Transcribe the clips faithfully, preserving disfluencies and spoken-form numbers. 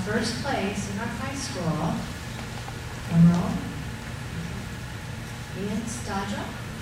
first place in our high school. Drum roll. Ian Staja.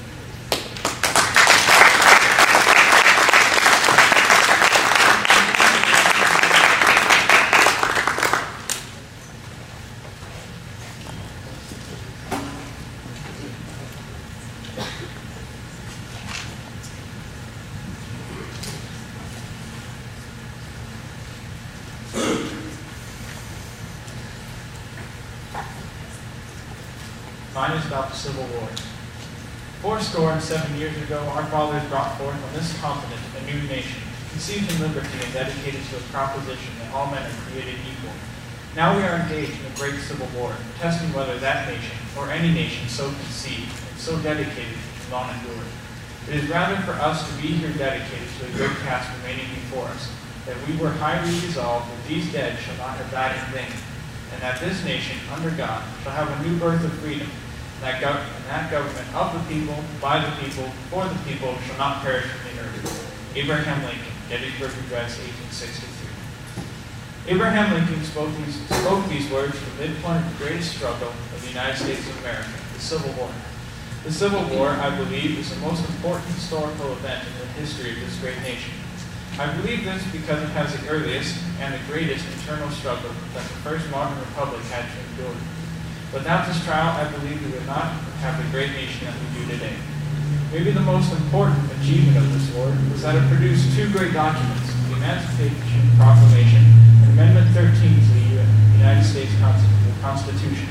Mine is about the Civil War. Fourscore and seven years ago, our fathers brought forth on this continent a new nation, conceived in liberty and dedicated to a proposition that all men are created equal. Now we are engaged in a great civil war, testing whether that nation, or any nation so conceived and so dedicated, can long endure. It is rather for us to be here dedicated to the great task remaining before us, that we were highly resolved that these dead shall not have died in vain, and that this nation, under God, shall have a new birth of freedom, and that, gov and that government of the people, by the people, for the people, shall not perish from the earth. Abraham Lincoln, Gettysburg Address, eighteen sixty-three. Abraham Lincoln spoke these, spoke these words from the midpoint of the greatest struggle of the United States of America, the Civil War. The Civil War, I believe, is the most important historical event in the history of this great nation. I believe this because it has the earliest and the greatest internal struggle that the first modern republic had to endure. Without this trial, I believe we would not have the great nation that we do today. Maybe the most important achievement of this war was that it produced two great documents, the Emancipation Proclamation and Amendment thirteen to the United States Constitution.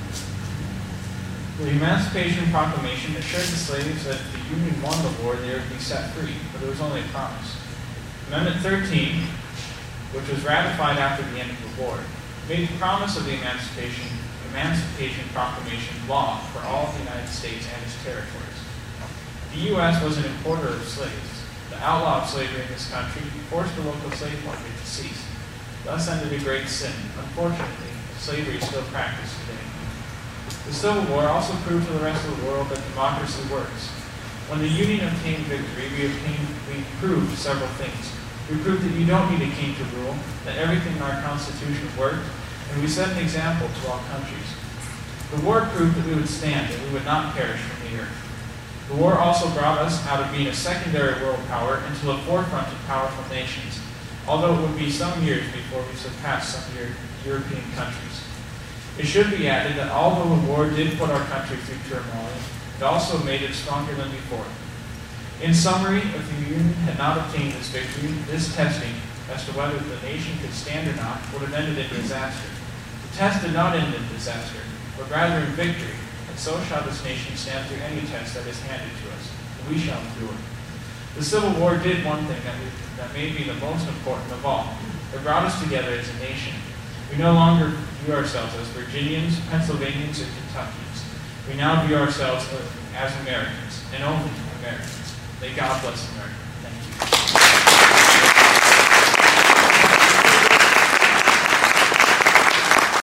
The Emancipation Proclamation assured the slaves that if the Union won the war, they would be set free, but it was only a promise. Amendment thirteen, which was ratified after the end of the war, made the promise of the Emancipation, Emancipation Proclamation law for all of the United States and its territories. The U S was an importer of slaves. The outlaw of slavery in this country forced the local slave market to cease. Thus ended a great sin. Unfortunately, slavery is still practiced today. The Civil War also proved to the rest of the world that democracy works. When the Union obtained victory, we, obtained, we proved several things. We proved that you don't need a king to rule, that everything in our Constitution worked, and we set an example to all countries. The war proved that we would stand, that we would not perish from the earth. The war also brought us out of being a secondary world power into the forefront of powerful nations, although it would be some years before we surpassed some European countries. It should be added that although the war did put our country through turmoil, it also made it stronger than before. In summary, if the Union had not obtained this victory, this testing as to whether the nation could stand or not would have ended in disaster. The test did not end in disaster, but rather in victory, and so shall this nation stand through any test that is handed to us, and we shall endure. The Civil War did one thing that, we, that may be the most important of all. It brought us together as a nation. We no longer view ourselves as Virginians, Pennsylvanians, or Kentuckians. We now view ourselves as Americans, and only Americans. May God bless America. Thank you.